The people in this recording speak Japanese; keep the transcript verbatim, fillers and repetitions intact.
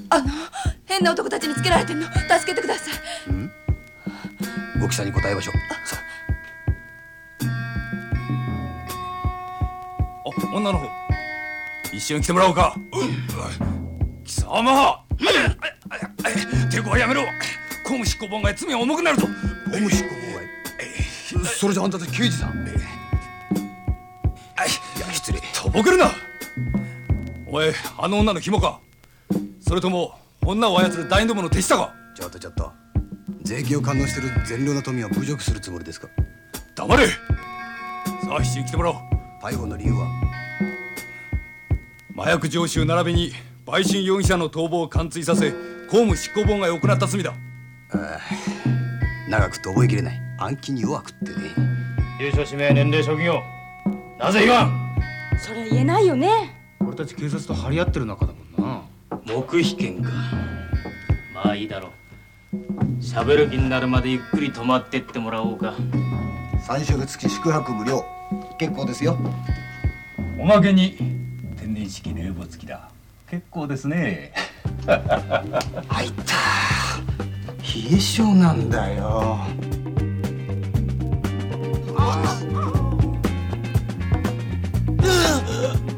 あの変な男たちにつけられてんの、助けてください。 ん？ご記者に答えましょう。さあ、女の方一緒に来てもらおうか。貴様抵抗はやめろ。公務執行妨害、罪は重くなるぞ。 公務執行妨害。それじゃあんたたち刑事さん。 いや失礼。とぼけるな。お前あの女の紐か、それとも女を操る団員どもの手下か。 ちょっとちょっと、税金を堪能してる善良な富を侮辱するつもりですか？ 黙れ。さあ一緒に来てもらおう。 逮捕の理由は？ 麻薬常習並びに売春容疑者の逃亡を貫通させ公務執行妨害を行った罪だ。 ああ、長くと覚えきれない。暗記に弱くってね。 住所氏名年齢職業なぜ言わん？ それ言えないよね。 俺たち警察と張り合ってる仲だもんな。 黙秘権か。まあいいだろう。喋る気になるまでゆっくり泊まってってもらおうか。 三週月宿泊無料。結構ですよ。 おまけに天然式冷房付きだ。結構ですね。 あいた、冷え性なんだよ。 う